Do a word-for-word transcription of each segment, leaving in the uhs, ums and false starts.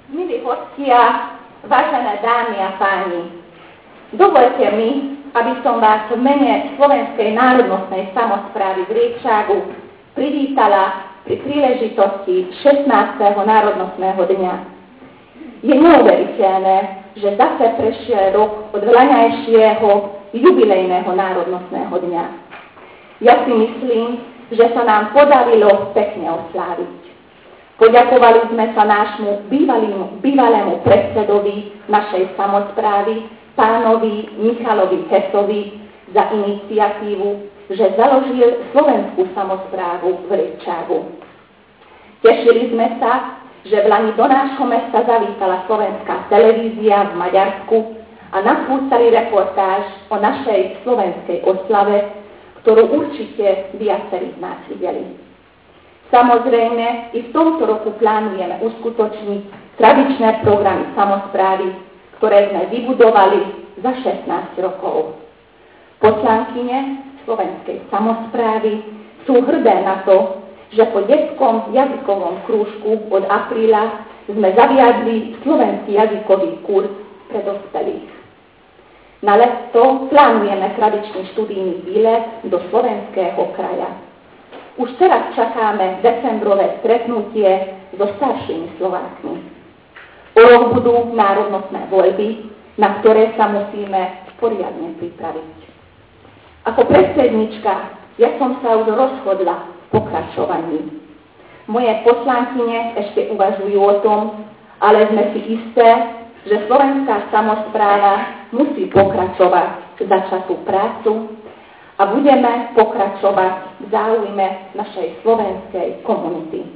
Milí hostia, vážené dámy a páni, dovolte mi, aby som vás v mene Slovenskej národnostnej samosprávy v Riečagu privítala pri príležitosti šestnásteho národnostného dňa. Je neuveriteľné, že zase prešiel rok od vlaňajšieho jubilejného národnostného dňa. Ja si myslím, že sa nám podarilo pekne osláviť. Poďakovali sme sa nášmu bývalému, bývalému predsedovi našej samosprávy, pánovi Michalovi Hesovi, za iniciatívu, že založil slovenskú samosprávu v Riečagu. Tešili sme sa, že v lani do nášho mesta zavítala slovenská televízia v Maďarsku a napúsali reportáž o našej slovenskej oslave, ktorú určite viacerí z nás videli. Samozrejme, i v tomto roku plánujeme uskutočniť tradičné programy samosprávy, ktoré sme vybudovali za šestnásť rokov. Poslankyne slovenskej samosprávy sú hrdé na to, že po detskom jazykovom krúžku od apríla sme zaviadli slovenský jazykový kurz pre dospelých. Na leto plánujeme tradičný študijný výlet do slovenského kraja. Už teraz čakáme decembrové stretnutie so staršími Slovákmi. O rok budú národnostné voľby, na ktoré sa musíme poriadne pripraviť. Ako predsednička ja som sa už rozhodla v pokračovaní. Moje poslankyne ešte uvažujú o tom, ale sme si isté, že slovenská samospráva musí pokračovať začatú prácu a budeme pokračovať v záujme našej slovenskej komunity.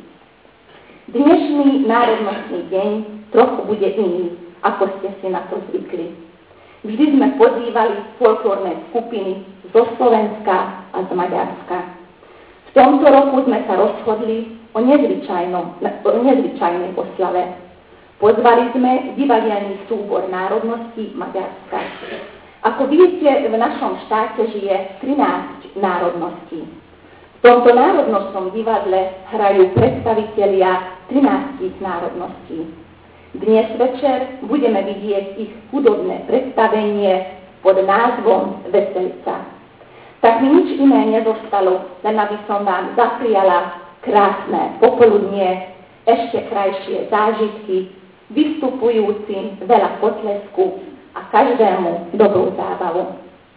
Dnešný národnostný deň trochu bude iný, ako ste si na to zvykli. Vždy sme pozývali folklórne skupiny zo Slovenska a z Maďarska. V tomto roku sme sa rozhodli o, o nezvyčajnej oslave. Pozvali sme divadelný súbor národnosti Maďarska. Ako viete, v našom štáte žije trinásť národností. V tomto národnostnom divadle hrajú predstavitelia trinástich národností. Dnes večer budeme vidieť ich hudobné predstavenie pod názvom Veselica. Tak mi nič iné nezostalo, len aby som vám zapriala krásne popoludnie, ešte krajšie zážitky, vystupujúcim veľa potlesku a každému dobrú zábavu.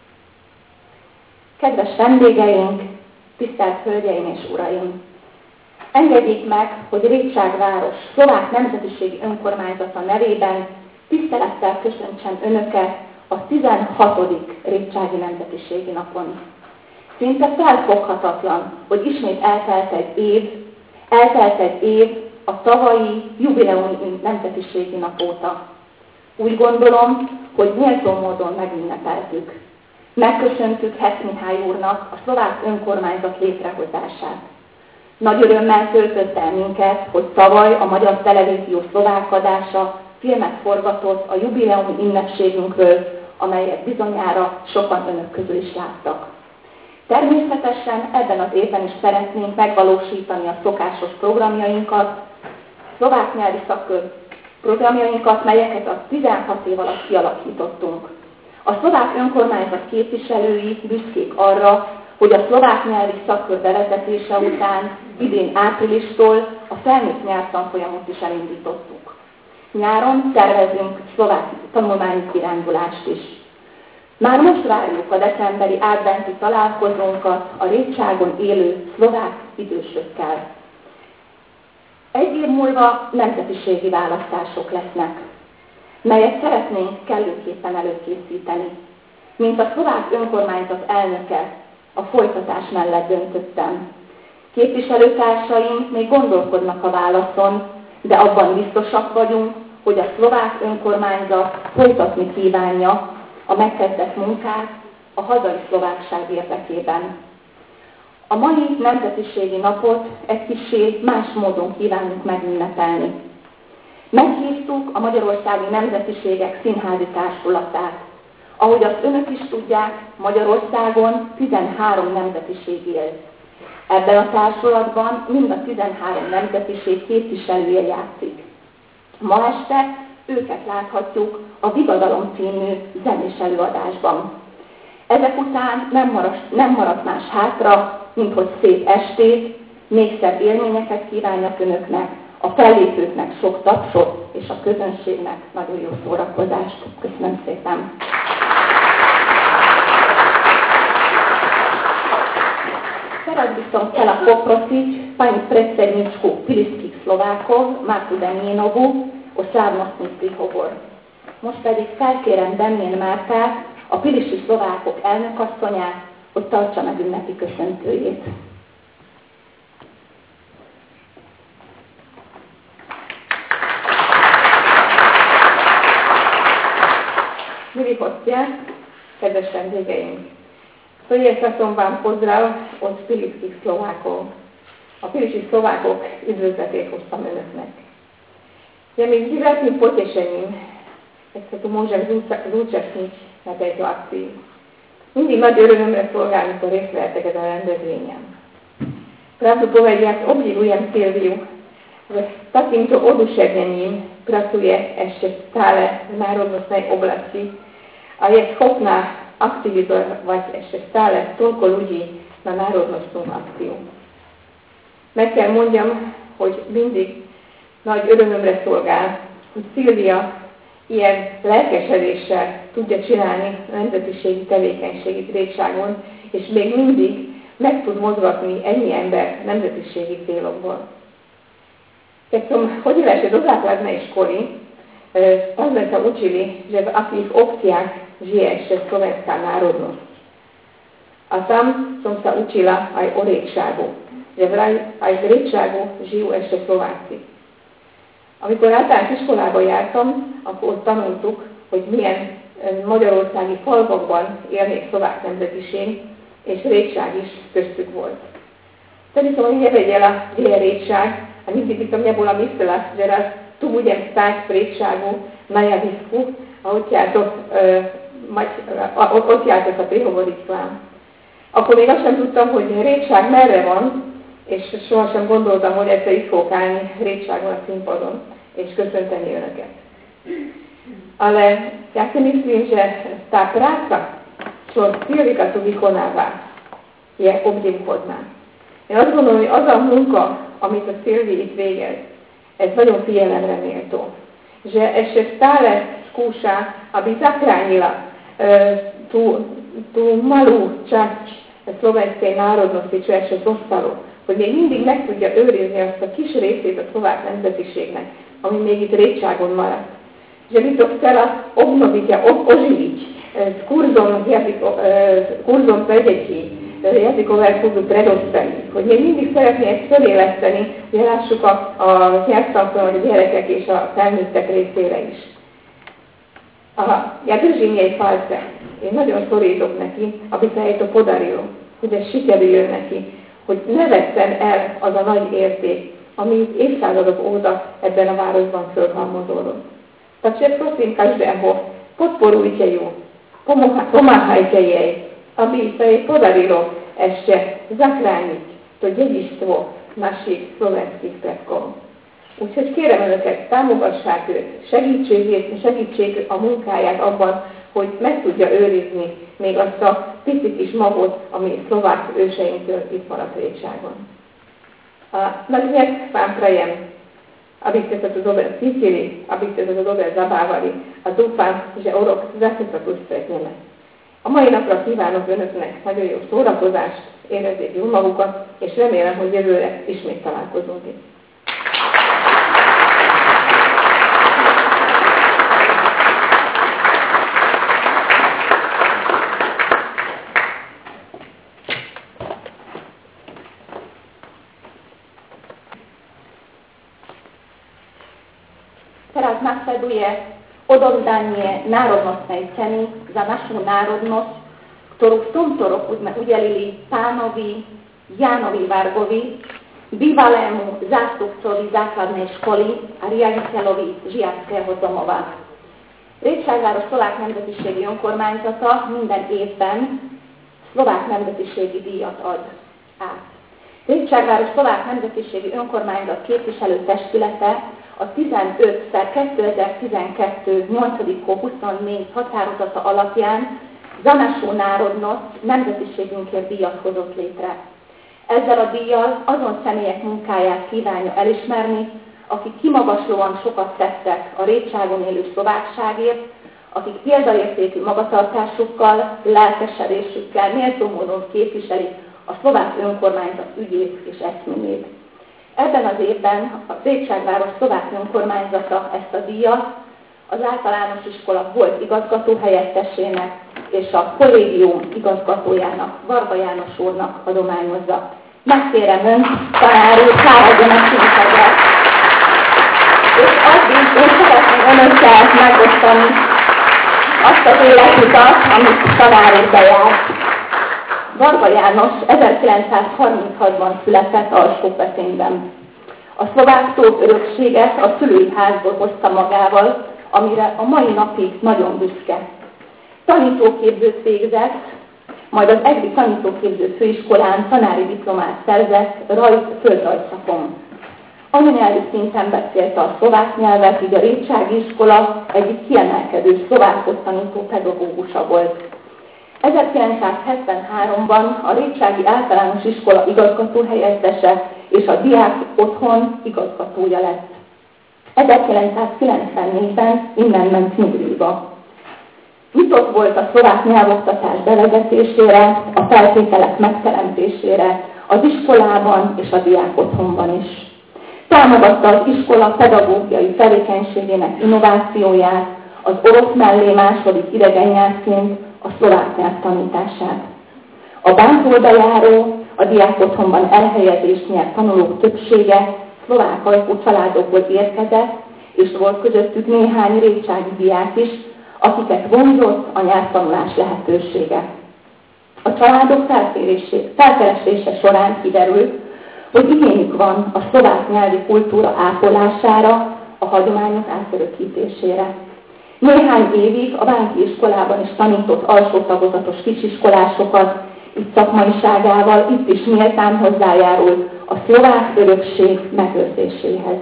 Kedves vendégeink, tisztelt Hölgyeim és Uraim! Engedjék meg, hogy Riečag város szlovák nemzetiségi önkormányzata nevében tisztelettel köszöntsem Önöket a tizenhatodik Riečagi Nemzetiségi Napon. Szinte felfoghatatlan, hogy ismét eltelt egy év, eltelt egy év a tavalyi jubileumi nemzetiségi nap óta. Úgy gondolom, hogy méltó módon megünnepeltük. Megköszöntük Hess Mihály úrnak a szlovák önkormányzat létrehozását. Nagy örömmel töltött el minket, hogy tavaly a Magyar Televízió szlovák adása filmet forgatott a jubileumi ünnepségünkről, amelyet bizonyára sokan önök közül is láttak. Természetesen ebben az évben is szeretnénk megvalósítani a szokásos programjainkat, szlovák nyelvi szakkör programjainkat, melyeket a tizenhat év alatt kialakítottunk. A szlovák önkormányzat képviselői büszkék arra, hogy a szlovák nyelvi szakkör bevezetése után idén áprilistól a felnőtt nyelvtanfolyamot is elindítottuk. Nyáron tervezünk szlovák tanulmányi kirándulást is. Már most várjuk a decemberi adventi találkozónkat a Riečágon élő szlovák idősökkel. Egy év múlva nemzetiségi választások lesznek, melyet szeretnénk kellőképpen előkészíteni. Mint a szlovák önkormányzat elnöke, a folytatás mellett döntöttem. Képviselőtársaim még gondolkodnak a válaszon, de abban biztosak vagyunk, hogy a szlovák önkormányzat folytatni kívánja a megkezdett munkát a hazai szlovákság érdekében. A mai nemzetiségi napot egy kissé más módon kívánjuk megünnepelni. Meghívtuk a Magyarországi Nemzetiségek Színházi Társulatát. Ahogy azt önök is tudják, Magyarországon tizenhárom nemzetiség él. Ebben a társulatban mind a tizenhárom nemzetiség képviselője játszik. Ma este őket láthatjuk a Digadalom című zenés előadásban. Ezek után nem maradt, nem maradt más hátra, mint hogy szép estét, még szebb élményeket kívánjak önöknek, a fellépőknek sok tapsot, és a közönségnek nagyon jó szórakozást. Köszönöm szépen! Teraz by som chcela poprosiť pani predsedničku Pilišských Slovákov, Martu Danienovu, o slávnostný príhovor. Most pedig felkérem Demjén Mártát, a Pilissi Szlovákok elnökasszonyát, hogy tartsa meg ünnepi köszöntőjét. Milí hostia, kedves vendégeink! Prijítatom vám pozdrav od Pilišských Slovákov. A Pilišských Slovákok üdvözletét hoztam önöknek. Je mi veľkým potešením, že sa tu môžem zúčastniť na tejto akcii. Mindig nagy örömömre szolgál, mikor részt vehetek ezen a rendezvényen. Pravdu povediac, obdivujem Szilviu, že s takýmto oduševnením pracuje ešte stále v národnostnej oblasti a je schopná aktivizovať ešte stále toľko ľudí na národnostnú akciu. Meg kell mondjam, hogy mindig nagy örömömre szolgál, hogy Szilvia ilyen lelkesedéssel tudja csinálni a nemzetiségi tevékenységi Récságon, és még mindig meg tud mozgatni ennyi ember nemzetiségi célokból. Keď som chodila ešte do základnej školy, tam sme sa učili, že v akých obciach žije ešte slovenská národnosť. A tam som sa učila aj o Récságu, že vraj aj v Récságu žijú ešte Slováci. Amikor általános iskolába jártam, akkor ott tanultuk, hogy milyen magyarországi falvakban élnék szlovák nemzetiség, és Récság is köztük volt. Wtedy som nevedela, kde je Récság, a nikdy by som nebola myslela, že raz tu budem stáť v Récságu na javisku a odtiaľto e, sa prihovoriť k vám. Akkor még azt sem tudtam, hogy Récság merre van, és sohasem gondoltam, hogy egyszer itt fogok állni Récságon a színpadon, és köszönteni önöket. Ale ja si myslím, že tá práca, čo Szilvika tu vykonáva, je obdivuhodná. Én azt gondolom, hogy az a munka, amit a Szilvi itt végez, ez nagyon figyelemre méltó. Že ešte stále skúša, aby zachránila e, tú, tú malú časť slovenskej národnosti, čo ešte zostalo. Hogy még mindig meg tudja őrizni azt a kis részét a szlovák nemzetiségnek, ami még itt Récságon maradt. Že by to chcela obnoviť a oživiť s kurzom, jazyko, kurzom pre deti, jazykové kurzu predosztani. Hogy még mindig szeretné ezt föléleszteni, hogy lássuk a, a nyelvtanfolyam, a gyerekek és a felnőttek részére is. Ja držím jej palce. Én nagyon szorítok neki, aby sa jej to podarilo, hogy ez sikerüljön neki, hogy ne vesszen el az a nagy érték, ami évszázadok óta ebben a városban fölhalmozódott. Takže prosím každého, podporujte ju, pomáhajte jej, aby sa jej podarilo ešte zachrániť to dedičstvo našich slovenských predkov. Úgyhogy kérem önöket, támogassák őt, segítségét, segítsék a munkáját abban, hogy meg tudja őrizni még azt a pici kis magot, ami szlovák őseinktől itt maradt Récságon. Napriek vám prajem, aby ste sa tu dobre cítili, aby ste sa tu dobre zabávali a dúfam, že o rok zase sa tu stretneme. A mai napra kívánok önöknek nagyon jó szórakozást, érezzék jól magukat, és remélem, hogy jövőre ismét találkozunk itt. Teraz nasleduje odovzdanie národnostnej ceny za našu národnosť, ktorú v tomto roku sme udelili pánovi Jánovi Vargovi, bývalému zástupcovi základnej školy a riaditeľovi žiackého domova. Récságváros Szlovák Nemzetiségi Önkormányzata minden évben szlovák nemzetiségi díjat ad át. Récságváros Szlovák Nemzetiségi Önkormányzat képviselő testülete a tizenöt per kétezer-tizenkettő nyolcadik huszonnégy határozata alapján Zanasó Národnoc nemzetiségünkért díjat hozott létre. Ezzel a díjjal azon személyek munkáját kívánja elismerni, akik kimagaslóan sokat tettek a Rétságon élő szlovákságért, akik példaértékű magatartásukkal, lelkesedésükkel méltó módon képviselik a szlovák önkormányzat ügyét és eszményét. Ebben az évben a Rétságváros szlovák önkormányzata ezt a díjat az általános iskola volt igazgató helyettesének és a kollégium igazgatójának, Varga János úrnak adományozza. Megkérem önt, tanár úr, fáradjon a színpadra. És addig én szeretném önökkel megosztani azt az életutat, amit tanár úr bejárt. Varga János ezerkilencszázharminchatban született Alsópeténben. A szlovák tót örökséget a szülői házból hozta magával, amire a mai napig nagyon büszke. Tanítóképzőt végzett, majd az Egri Tanítóképző Főiskolán tanári diplomát szerzett rajz-földrajz szakon. Anyanyelvi szinten beszélte a szlovák nyelvet, így a Rétsági iskola egyik kiemelkedő szlovákot tanító pedagógusa volt. ezerkilencszázhetvenháromban a Rétsági Általános Iskola igazgatóhelyettese és a Diák Otthon igazgatója lett. ezerkilencszázkilencvennégyben innen ment nyugdíjba. Nyitott volt a szlovák nyelvoktatás bevezetésére, a feltételek megteremtésére, az iskolában és a Diák Otthonban is. Támogatta az iskola pedagógiai tevékenységének innovációját, az orosz mellé második idegen nyelvként a szlovák nyelv tanítását. A Bántról bejáró, a Diák Otthonban elhelyezést nyert tanulók többsége szlovák ajkú családokból érkezett, és volt közöttük néhány rétsági diák is, akiket vonzott a nyelvtanulás lehetősége. A családok felkeresése során kiderült, hogy igényük van a szlovák nyelvi kultúra ápolására, a hagyományok átörökítésére. Néhány évig a Bánki iskolában is tanított alsó tagozatos kisiskolásokat, itt szakmaiságával, itt is méltán hozzájárult a szlovák örökség megőrzéséhez.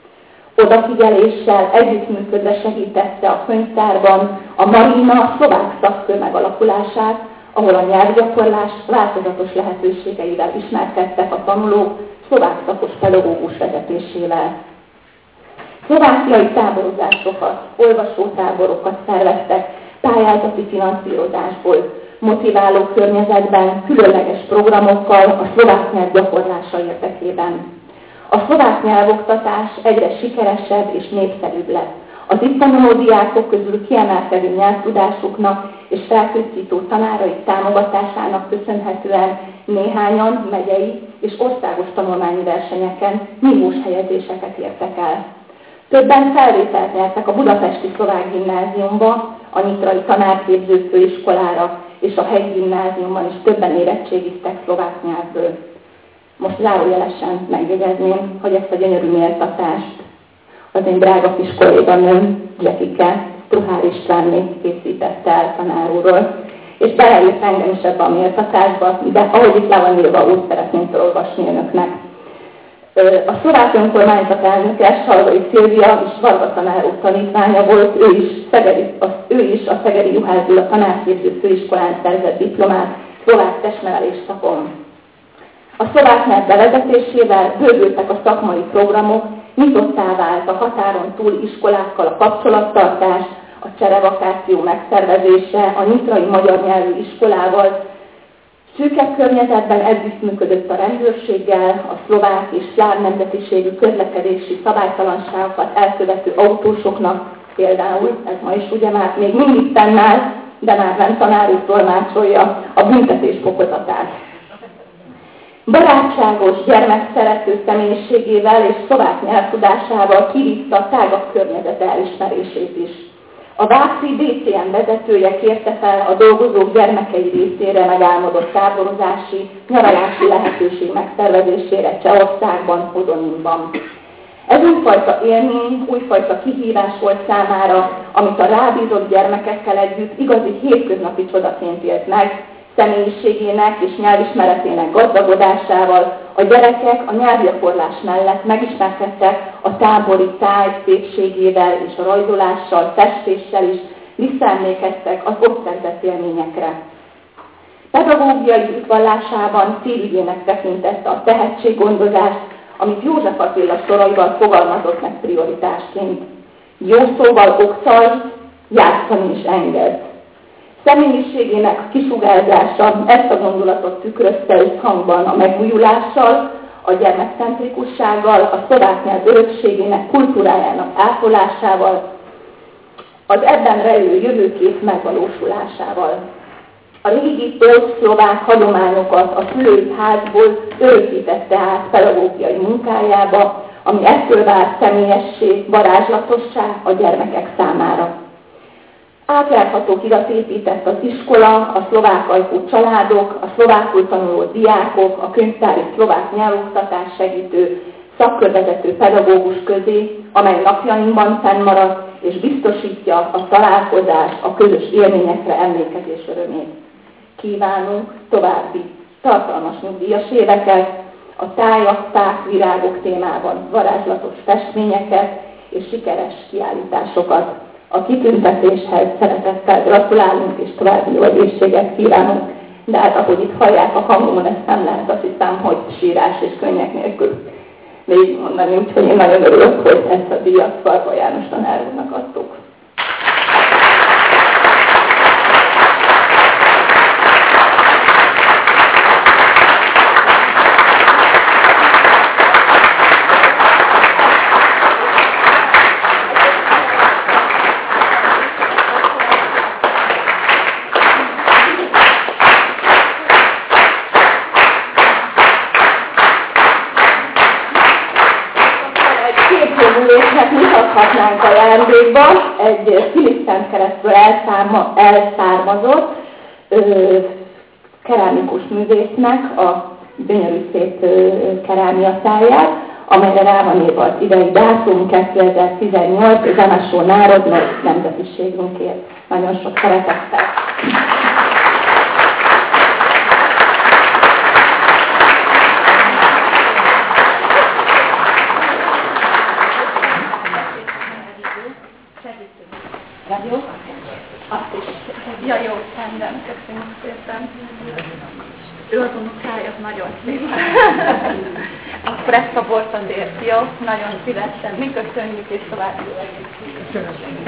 Odafigyeléssel együttműködve segítette a könyvtárban a Marina szlovák szakkör megalakulását, ahol a nyelvgyakorlás változatos lehetőségeivel ismerkedtek a tanulók szlovák szakos pedagógus vezetésével. Szlovákiai táborozásokat, olvasótáborokat szerveztek pályázati finanszírozásból, motiváló környezetben, különleges programokkal a szlovák nyelv gyakorlása érdekében. A szlovák nyelvoktatás egyre sikeresebb és népszerűbb lett. Az itt tanuló diákok közül kiemelkedő nyelvtudásuknak és felkészítő tanáraik támogatásának köszönhetően néhányan megyei és országos tanulmányi versenyeken nívós helyezéseket értek el. Többen felvételt nyertek a Budapesti Szlovák Gimnáziumba, a Nyitrai Tanárképző Főiskolára és a helyi gimnáziumban is többen érettségiztek szlovák nyelvből. Most zárójelesen megjegyezném, hogy ezt a gyönyörű méltatást az én drága kis kolléganőm, Jekike Struhár Istvánné készítette el tanár úrról, és beleírt engem is ebbe a méltatásba, de ahogy itt le van írva, úgy szeretném felolvasni önöknek. A szlovák önkormányzat elnöke, Salgai Szilvia és Varga tanár úr tanítványa volt, ő is, Szegedi, az, ő is a Szegedi Juhász Gyula Tanárképző Főiskolán szerzett diplomát szlovák testnevelés szakon. A szlovák nyelv bevezetésével bővültek a szakmai programok, nyitottá vált a határon túl iskolákkal a kapcsolattartás, a cserevakáció megszervezése, a nyitrai magyar nyelvű iskolával. Szűkebb környezetben együttműködött a rendőrséggel, a szlovák és szláv nemzetiségű közlekedési szabálytalanságokat elkövető autósoknak, például, ez ma is ugye már még mindig fennáll, de már nem tanár úr tolmácsolja a büntetés fokozatát. Barátságos, gyermekszerető személyiségével és szlovák nyelvtudásával kivitte a tágabb környezet elismerését is. A Váci bé cé em vezetője kérte fel a dolgozók gyermekei részére megálmodott táborozási, nyaralási lehetőség megszervezésére Csehországban, Hodoninban. Ez újfajta élmény, újfajta kihívás volt számára, amit a rábízott gyermekekkel együtt igazi hétköznapi csodaként élt meg, személyiségének és nyelvismeretének gazdagodásával a gyerekek a nyelvgyakorlás mellett megismerkedtek a tábori táj szépségével és a rajzolással, festéssel is, visszaemlékeztek az ott szerzett élményekre. Pedagógiai hitvallásában célügyének tekintette a tehetséggondozást, amit József Attila soraival fogalmazott meg prioritásként. Jó szóval oktalj, játszani is enged. Személyiségének a kisugárzása ezt a gondolatot tükrözte összhangban a megújulással, a gyermekcentrikussággal, a szlovák nyelv örökségének kultúrájának ápolásával, az ebben rejlő jövőkép megvalósulásával. A régi ős-szlovák hagyományokat a szülői házból örökítette át pedagógiai munkájába, ami ettől vált személyessé, varázslatossá a gyermekek számára. Átjárható hidat épített az iskola, a szlovák ajkú családok, a szlovákul tanuló diákok, a könyvtári szlovák nyelvoktatás segítő, szakkörvezető pedagógus közé, amely napjainkban fennmaradt és biztosítja a találkozás, a közös élményekre emlékezés örömét. Kívánunk további tartalmas nyugdíjas éveket, a tájak, ták, virágok témában varázslatos festményeket és sikeres kiállításokat. A kitüntetéshez szeretettel gratulálunk és további jó egészséget kívánunk, de hát ahogy itt hallják a hangomon, ezt nem lehet, azt hiszem, hogy sírás és könnyek nélkül végigmondani, úgyhogy én nagyon örülök, hogy ezt a díjat Farba János tanár úrnak adtuk. Mutathatnánk ajándékban egy Philips-Szent keresztből elszárma, elszármazott ö, kerámikus művésznek a gyönyörű szép ö, kerámiatáját, amelyre rá van írva az idei dátum kétezer-tizennyolc Zanasó národnak nemzetiségünkért. Nagyon sok szeretettel. Jó? Azt is. Ja, jó, rendben, köszönjük szépen. Ő az unokája, nagyon szép. Akkor ezt a bort azért, jó? Nagyon szívesen. Mi köszönjük, és tovább jó egészséget.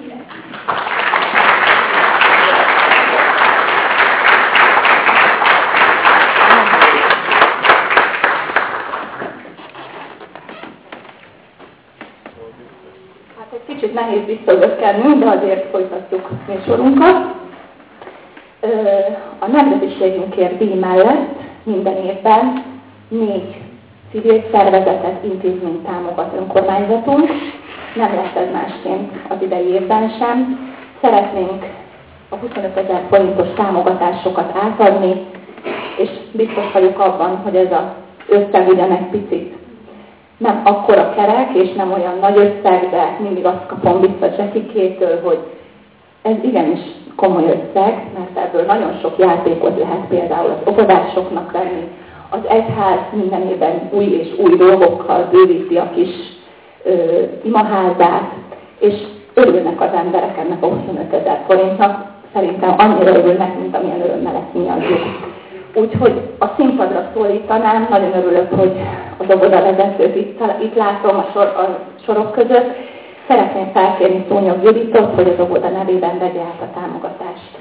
Kicsit nehéz visszagökkenünk, de azért folytatjuk műsorunkat. A nemzetiségünkért díj mellett minden évben négy civil szervezetet, intézményt támogat önkormányzatunk. Nem lesz ez másként az idei évben sem. Szeretnénk a huszonötezer forintos támogatásokat átadni, és biztos vagyok abban, hogy ez az összeg ugyan egy picit nem akkora kerek, és nem olyan nagy összeg, de mindig azt kapom vissza Jackie-kétől, hogy ez igenis komoly összeg, mert ebből nagyon sok játékot lehet például az óvodásoknak venni. Az egyház minden évben új és új dolgokkal bővíti a kis ö, imaházát, és örülnek az emberek ennek a huszonötezer forintnak. Szerintem annyira örülnek, mint amilyen örömmel ezt mi adjuk. Úgyhogy a színpadra szólítanám, nagyon örülök, hogy az óvodavezetőt itt, itt látom a, sor, a sorok között. Szeretném felkérni Szúnyog Juditot, hogy az óvoda nevében vegye át a támogatást.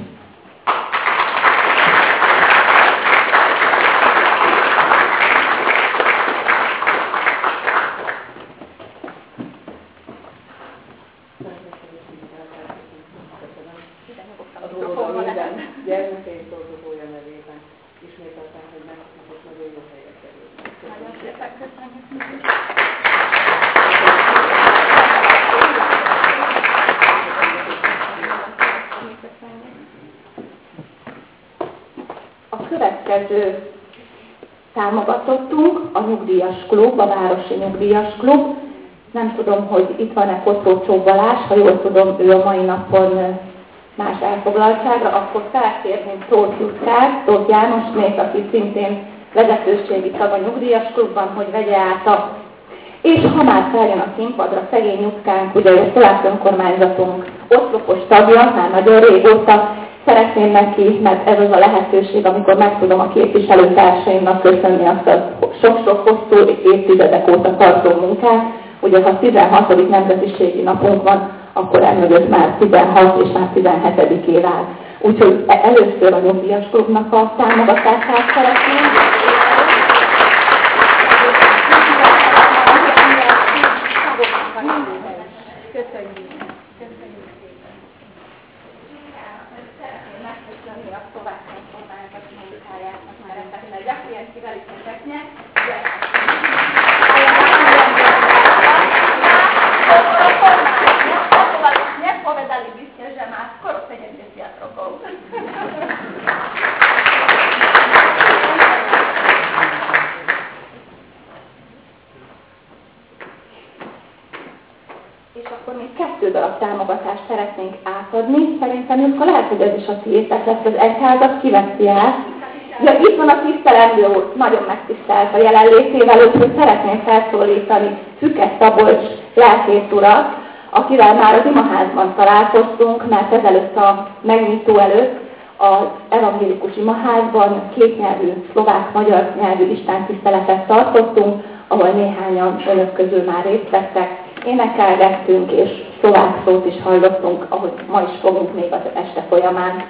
Következő támogatottunk a nyugdíjas klub, a Városi Nyugdíjas Klub. Nem tudom, hogy itt van-e Kosztó Csók Balázs, ha jól tudom, ő a mai napon más elfoglaltságra, akkor felkérném Tóth Jutkát, Tóth Jánosnét, aki szintén vezetőségi tag a nyugdíjas klubban, hogy vegye át a... És ha már feljön a színpadra, szegény Jutkánk, ugye a Szlovák önkormányzatunk oszlopos tagja, már nagyon régóta, szeretném neki, mert ez az a lehetőség, amikor meg tudom a képviselőtársaimnak köszönni azt a sok-sok hosszú évtizedek óta tartó munkát. Ugye ha tizenhatodik nemzetiségi napunk van, akkor emögött már tizenhat és már tizenhetedik év áll. Úgyhogy először a nyugdíjas klubnak a támogatását szeretném. Köszönjük. Köszönjük szépen. Szeretném megköszönni a szlovák önkormányzat munkájának már ezeknek gyakorlatilag kiveliknek, de nie povedalibyste, že má skoro sedemdesiat rokov. És akkor még kettő darab támogatást szeretnénk átadni. Szerintem akkor lehet, hogy ez is a tiétek lesz, az egyházat kiveszi át. Ja, itt van a tisztelendő úr, nagyon megtisztelt a jelenlétével, úgyhogy szeretném felszólítani Szüke Szabolcs lelkész urat, akivel már az imaházban találkoztunk, mert ezelőtt a megnyitó előtt az evangélikus imaházban kétnyelvű, szlovák-magyar nyelvű istentiszteletet tartottunk, ahol néhányan önök közül már részt vettek, énekelgettünk és szlovák szót is hallottunk, ahogy ma is fogunk még az este folyamán.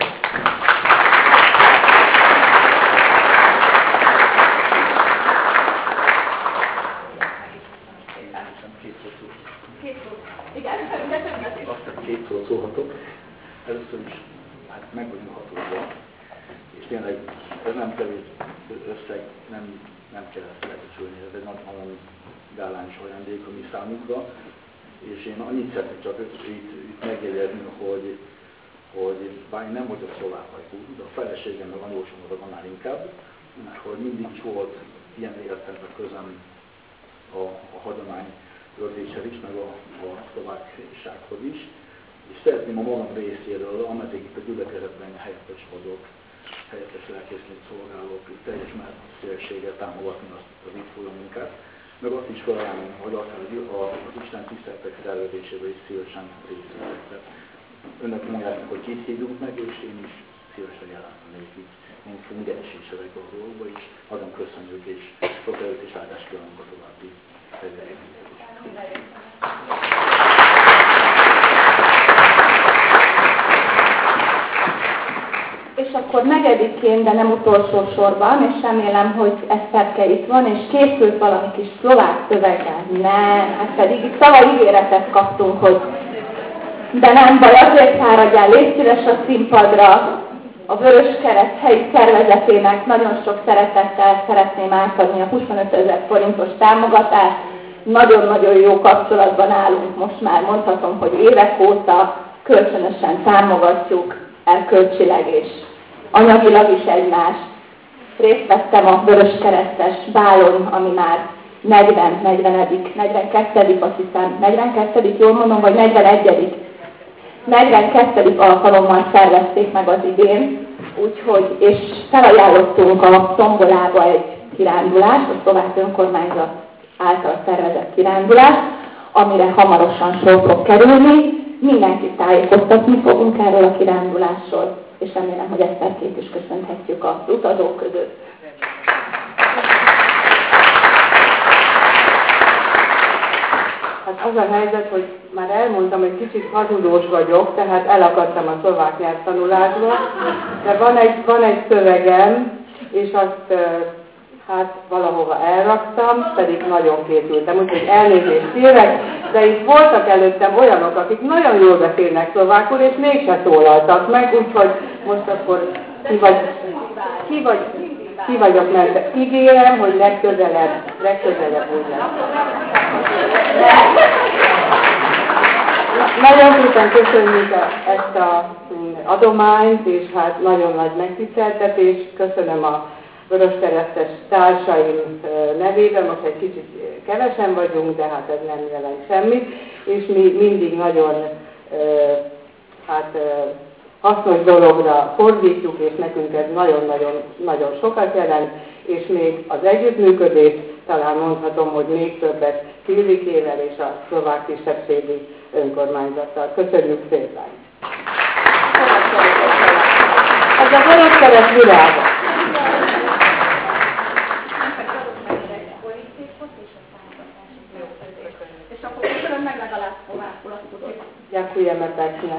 Két szót szólhatok. Először is hát meg vagyunk hatódva, és tényleg ez nem kevés összeg, nem, nem kell ezt lebecsülni, ez egy nagyon gálányos ajándék a mi számunkra, és én annyit szeretnék csak itt, itt megjegyezni, hogy, hogy bár én nem vagyok szlovák ajkú, de a feleségem meg anyósomra annál inkább, hogy mindig is volt ilyen értelemben közöm a, a hagyomány őrzéshez is, meg a, a szlováksághoz is. És szeretném a magam részéről, ameddig itt a gyülekezetben helyettes vagyok, helyettes lelkészként szolgálok, teljes szívességgel támogatni azt az itt folyó munkát, meg azt is felajánlom, hogy akár az Isten tiszteletek szervezésében is szívesen részt veszek. Önök mondják, hogy kit hívjuk meg, és én is szívesen jelentenék itt, mint fungeres is ezekben a dolgokban is. Nagyon köszönjük, és sok erőt és áldást kívánunk a további tevékenységhez. És akkor negedikként, de nem utolsó sorban, és remélem, hogy Eszterke itt van, és készült valami kis szlovák szöveggel. Nem, hát pedig itt szavaígéretet kaptunk, hogy de nem baj, azért fáradjál, légy szíves a színpadra. A Vöröskereszt helyi szervezetének nagyon sok szeretettel szeretném átadni a huszonötezer forintos támogatást. Nagyon-nagyon jó kapcsolatban állunk most már, mondhatom, hogy évek óta kölcsönösen támogatjuk erkölcsileg és anyagilag is egymást. Részt vettem a Vöröskeresztes bálon, ami már negyven, negyvenedik, negyvenkettedik, azt hiszem, negyvenkettedik, jól mondom, vagy negyvenegyedik negyvenkettedik alkalommal szervezték meg az idén, úgyhogy, és felajánlottunk a Tombolába egy kirándulást, a szlovák önkormányzat által szervezett kirándulást, amire hamarosan sor fog kerülni. Mindenkit tájékoztatni fogunk erről a kirándulásról, és remélem, hogy Eszterkét is köszönhetjük az utazók között. Hát az a helyzet, hogy már elmondtam, hogy kicsit hazudós vagyok, tehát elakadtam a szlovák nyelvtanulásba, de van egy, van egy szövegem, és azt hát valahova elraktam, pedig nagyon készültem, úgyhogy elnézést kérek, de itt voltak előttem olyanok, akik nagyon jól beszélnek szlovákul, és mégse szólaltak meg, úgyhogy most akkor ki vagy, ki vagy, ki vagyok mente. Ígérem, hogy legközelebb, legközelebb úgy lesz. Nagyon szépen köszönjük ezt az adományt, és hát nagyon nagy megtiszteltetés. Köszönöm a Vöröskeresztes társaim nevében, most egy kicsit kevesen vagyunk, de hát ez nem jelent semmit, és mi mindig nagyon hát hasznos dologra fordítjuk, és nekünk ez nagyon-nagyon sokat jelent, és még az együttműködés, talán mondhatom, hogy még többet Pilvikével és a szlovák kisebbségi önkormányzattal. Köszönjük szépen! Ez a vöröskeres virága. És akkor köszönöm meg legalább tovább, azt Ďakujeme pekne.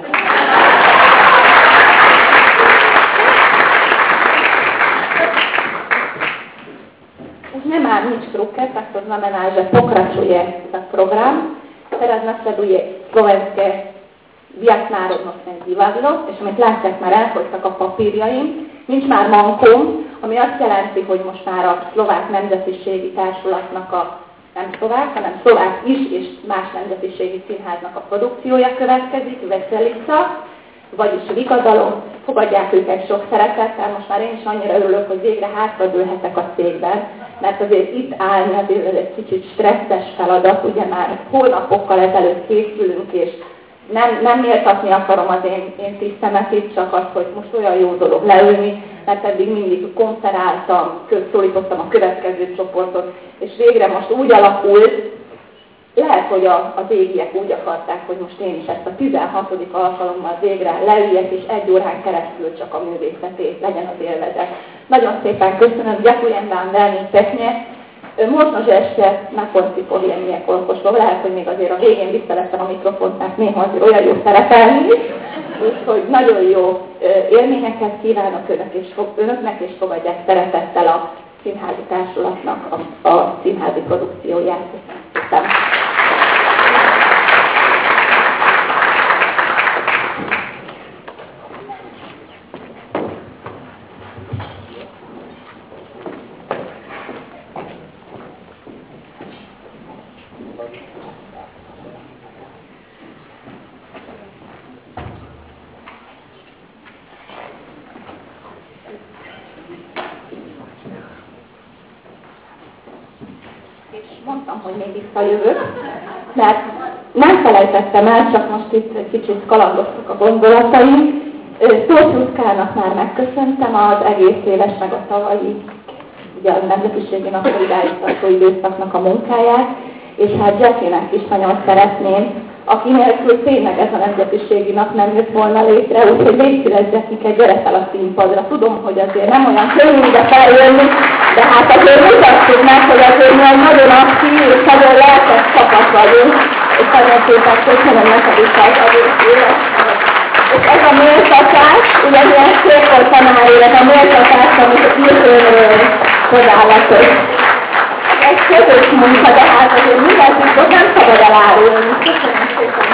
Už nemám nič v ruke, tak to znamená, že pokračuje sa program. Teraz nasleduje slovenské viacnárodnostné divadlo, és amit látják, már elfogytak a papírjaim, nincs már mankum, ami azt jelenti, hogy most már a szlovák nemzetiségi társulatnak a nem szlovák, hanem szlovák is, és más nemzetiségi színháznak a produkciója következik, Veselica, vagyis Vigadalom. Fogadják őket sok szeretettel, most már én is annyira örülök, hogy végre hátradőlhetek a cégben, mert azért itt állni azért ez egy kicsit stresszes feladat, ugye már hónapokkal ezelőtt készülünk, és nem, nem méltatni akarom az én, én tisztemet itt, csak az, hogy most olyan jó dolog leülni, mert eddig mindig konferáltam, szólítottam a következő csoportot, és végre most úgy alakult, lehet, hogy a, az égiek úgy akarták, hogy most én is ezt a tizenhatodik alkalommal végre leüljek, és egy órán keresztül csak a művészetét legyen az élvezet. Nagyon szépen köszönöm, ďakujem vám veľmi pekne. Možno, že ešte na konci poviem niekoľko slov, lehet, hogy még azért a végén visszaveszem a mikrofont, mert néha azért olyan jó szerepelni, úgyhogy nagyon jó élményeket kívánok önök és, önöknek, és fogadják szeretettel a színházi társulatnak a, a színházi produkcióját. Köszönöm. Mondtam, hogy még visszajövök, mert nem felejtettem el, csak most itt egy kicsit kalandoztak a gondolataim. Tóth Juszkának már megköszöntem az egész éves, meg a tavalyi, ugye a nemzetiségi napra irányítható időszaknak a munkáját, és hát Jackie-nek is nagyon szeretném, aki nélkül tényleg ez a nemzetiségi nap nem jött volna létre, úgyhogy légy szíves, Jackie, gyere fel a színpadra. Tudom, hogy azért nem olyan könnyű ide feljönni, de hát azért mutassuk meg, hogy azért mi egy nagyon aktív és nagyon lelkes csapat vagyunk, és nagyon szépen köszönöm neked is az egész élet. És ez a méltatás, ugye milyen szép volt tanárul, ez a méltatás, amit a külsőről hozzálatos. Ez közös munka, de hát azért mindent nem szabad elárulni. Köszönöm szépen.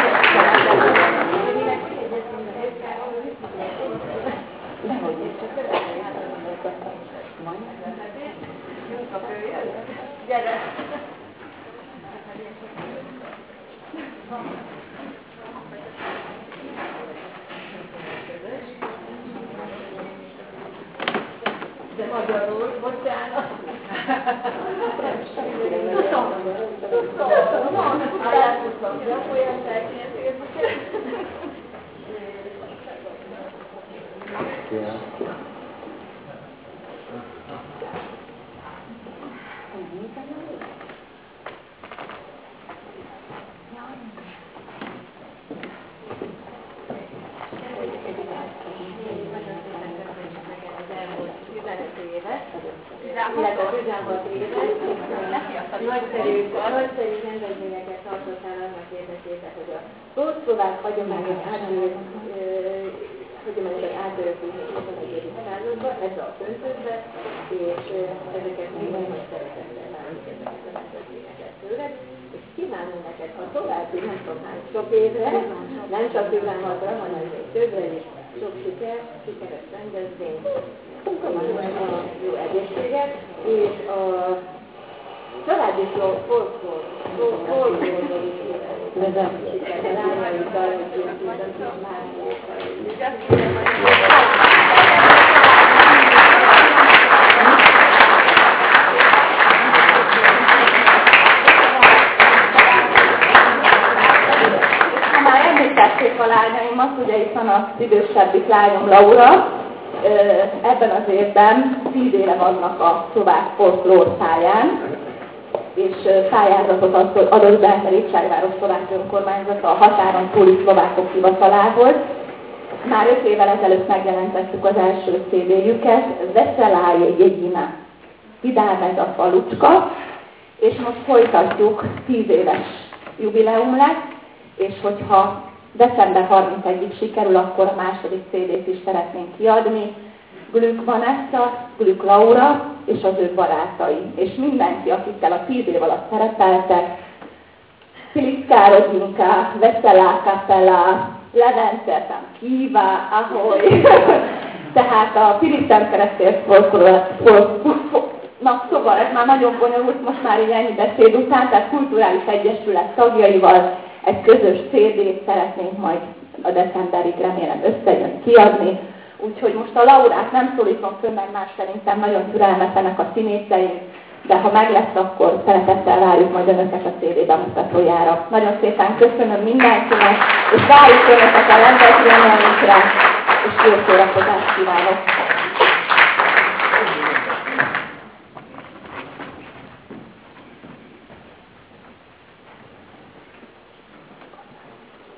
De magyarul, bocsánat. Nagyszerű rendezvényeket tartottál annak érdekében, hogy a szlovák hagyományok hagyományokat átörökülni a huszonegyedik századba, ebbe a köntösbe, és ezeket minden nagy szeretettel várjuk ezeket a rendezvényeket tőled, és kívánom neked a további nem tudom hány sok évre, nem csak tizenhatra, hanem még többre is, sok siker, sikeres rendezvény, a jó egészséget, és a családi folklór, folklórból is siker, lányai dalaiként, ha már említették a lányaimat, ugye itt van az idősebbik lányom Laura, ebben az évben tíz éve vannak a szlovák folklór pályán, és pályázatot adott be a Régságváros szlovák önkormányzata a határon túli szlovákok hivatalához. Már öt évvel ezelőtt megjelentettük az első cé dé-jüket, Veseláj Jegyina, vidám ez a falucska, és most folytatjuk, tíz éves jubileum lesz, és hogyha december harmincegyedikéig sikerül, akkor a második cé dét is szeretnénk kiadni. Glück Vanessa, Glück Laura és az ő barátai. És mindenki, akikkel a tíz év alatt szerepeltek, Filiszká Rodinka, Veselá Kapela, Levente Kiva, Ahoy. Tehát a Filisztán keresztény folklórnak, szóval ez már nagyon bonyolult, most már így ennyi beszéd után, tehát kulturális egyesület tagjaival egy közös cé dét szeretnénk majd a decemberig remélem összejön kiadni. Úgyhogy most a Laurát nem szólítom föl, mert már szerintem nagyon türelmetlenek a színészeink, de ha meg lesz, akkor szeretettel várjuk majd önöket a cé dé bemutatójára. Nagyon szépen köszönöm mindenkinek, és várjuk önöket a rendezvényeinkre, és jó szórakozást kívánok!